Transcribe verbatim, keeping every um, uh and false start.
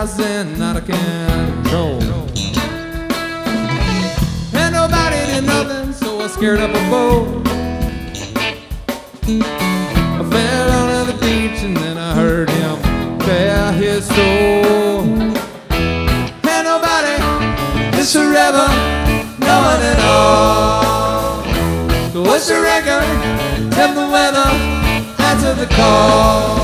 rising out of control. And nobody did nothing, so I scared up a boat. I fell onto the beach and then I heard him bare his soul. And nobody is forever, no one at all. So what's your record? Tell the weather, answer the call.